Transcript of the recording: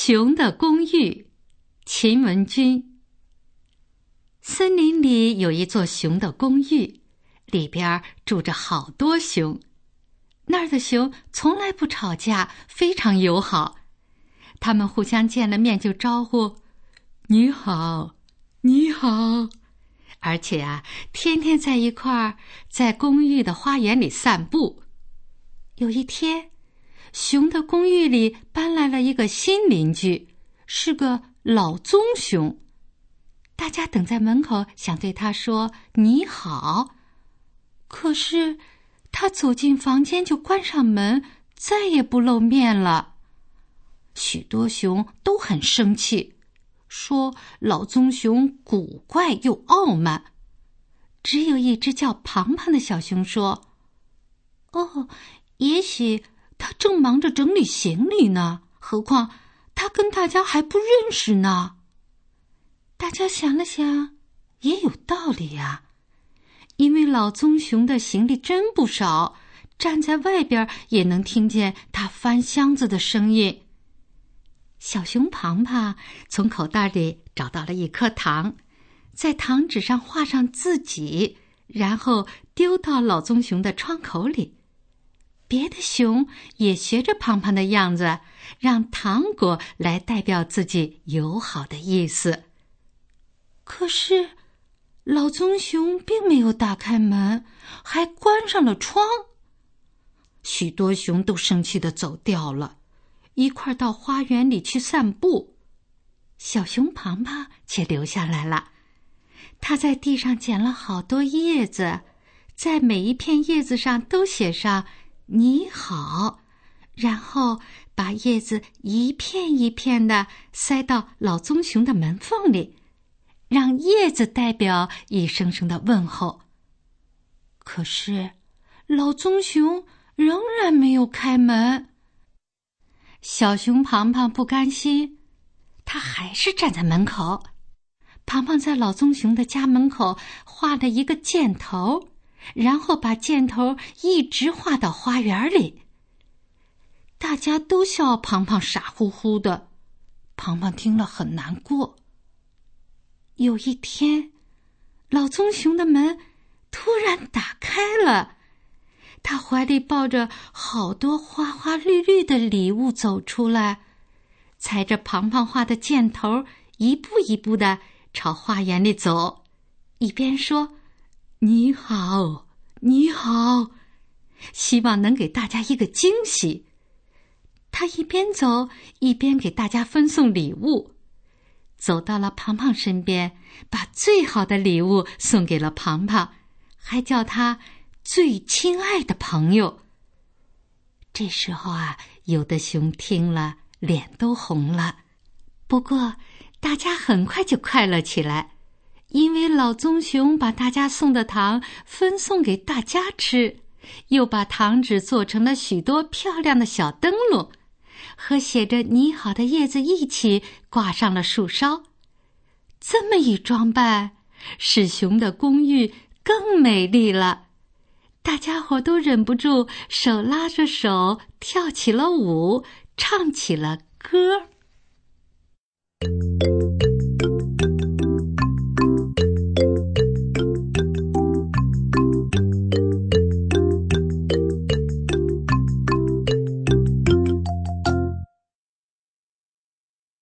熊的公寓，秦文君。森林里有一座熊的公寓，里边住着好多熊。那儿的熊从来不吵架，非常友好。他们互相见了面就招呼：“你好，你好。”而且天天在一块儿，在公寓的花园里散步。有一天，熊的公寓里搬来了一个新邻居，是个老棕熊。大家等在门口，想对他说你好，可是他走进房间就关上门，再也不露面了。许多熊都很生气，说老棕熊古怪又傲慢。只有一只叫庞庞的小熊说：“哦，也许他正忙着整理行李呢，何况他跟大家还不认识呢。”大家想了想，也有道理呀，因为老棕熊的行李真不少，站在外边也能听见他翻箱子的声音。小熊庞庞从口袋里找到了一颗糖，在糖纸上画上自己，然后丢到老棕熊的窗口里。别的熊也学着庞庞的样子，让糖果来代表自己友好的意思。可是老棕熊并没有打开门，还关上了窗。许多熊都生气地走掉了，一块到花园里去散步。小熊庞庞却留下来了，他在地上捡了好多叶子，在每一片叶子上都写上你好，然后把叶子一片一片地塞到老棕熊的门缝里，让叶子代表一声声的问候。可是老棕熊仍然没有开门。小熊庞庞不甘心，他还是站在门口。庞庞在老棕熊的家门口画了一个箭头，然后把箭头一直画到花园里。大家都笑庞庞傻乎乎的，庞庞听了很难过。有一天，老棕熊的门突然打开了，他怀里抱着好多花花绿绿的礼物走出来，踩着庞庞画的箭头，一步一步地朝花园里走，一边说你好，你好，希望能给大家一个惊喜。他一边走一边给大家分送礼物，走到了庞庞身边，把最好的礼物送给了庞庞，还叫他最亲爱的朋友。这时候有的熊听了脸都红了，不过大家很快就快乐起来，因为老棕熊把大家送的糖分送给大家吃，又把糖纸做成了许多漂亮的小灯笼，和写着你好的叶子一起挂上了树梢。这么一装扮，使熊的公寓更美丽了。大家伙都忍不住手拉着手跳起了舞，唱起了歌。